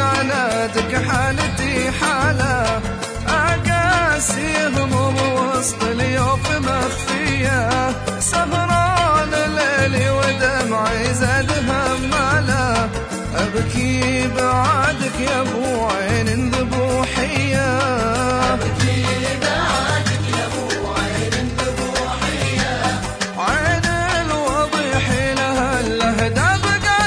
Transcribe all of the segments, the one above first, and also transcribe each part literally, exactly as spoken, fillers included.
عنادك حالتي حالة، أقاسي هموم وسط اليوم مخفية، سهران ليلي ودمعي زاد همالة، أبكي بعادك يا ابو عين ذبوحية، أبكي بعادك يا ابو عين ذبوحية، عين الوضيح لها الأهداب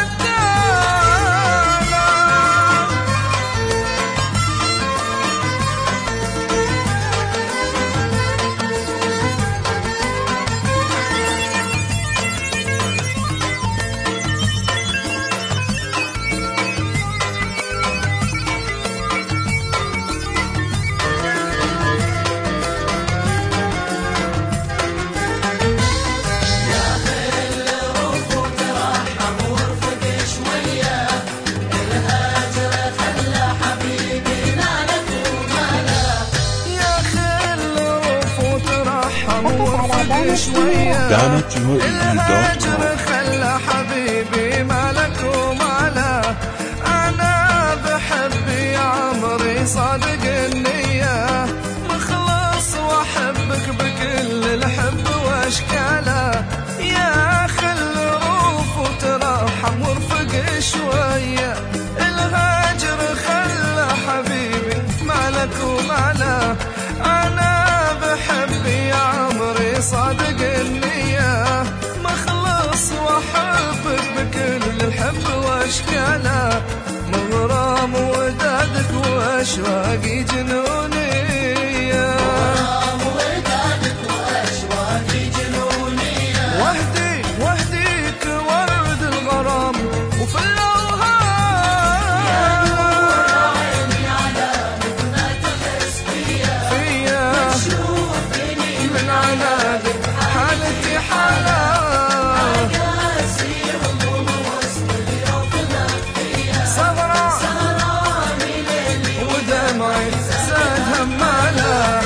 الهجر خلى حبيبي مالك وماله، أنا بحب يا عمري صادق النية، مخلص وأحبك بكل الحب وأشكاله، يا خل روف وترحم وارفق شوية، الهجر خلى حبيبي مالك وماله، أنا بحب يا عمري صادق النية، مخلص وأحبك بكل الحب وأشكاله، مغرام ودادك وأشواقي جنونية، مغرام ودادك وأشواقي جنونية، وحدي وحديك ورد الغرام وفي الأوهام، يا نور عيني على مثل ما تحس فيا، فيا تشوفني من عنادك حالتي حالة، أقاسي هموم وسط اليوم مخفية، سهران سهران ليلي ودمعي زاد همالة،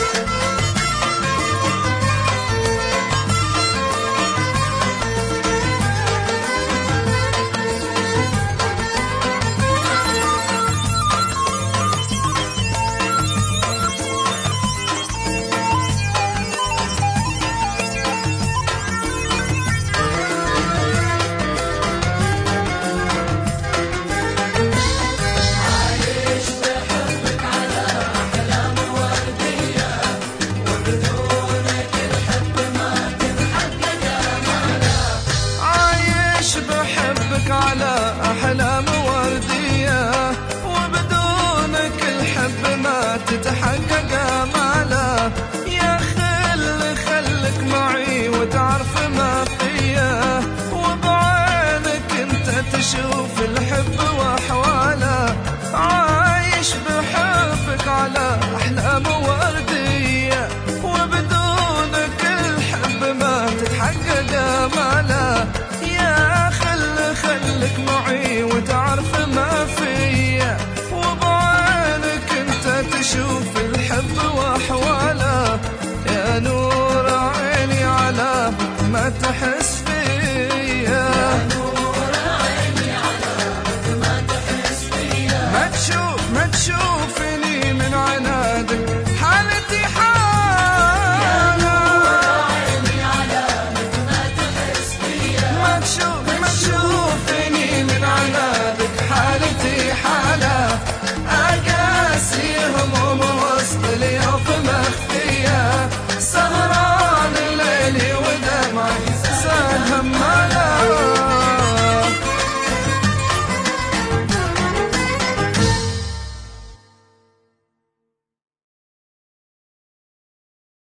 على أحلام وردية، وبدونك الحب ما تتحقق آماله، يا خل خلك معي وتعرف ما فيا، وبعينك انت تشوف الحب وأحواله، عايش بحبك على أحلام وردية، وبدونك الحب ما تتحقق آماله، يا خل خلك معي وتعرف ما فيا، وبعينك انت تشوف الحب واحواله، يا نور عيني على ما تحس فيا، يا نور عيني على ما تحس فيا، ما تشوف ما تشوفني من عنادك حالتي حالة، يا نور عيني على ما تحس فيا، ما تشوف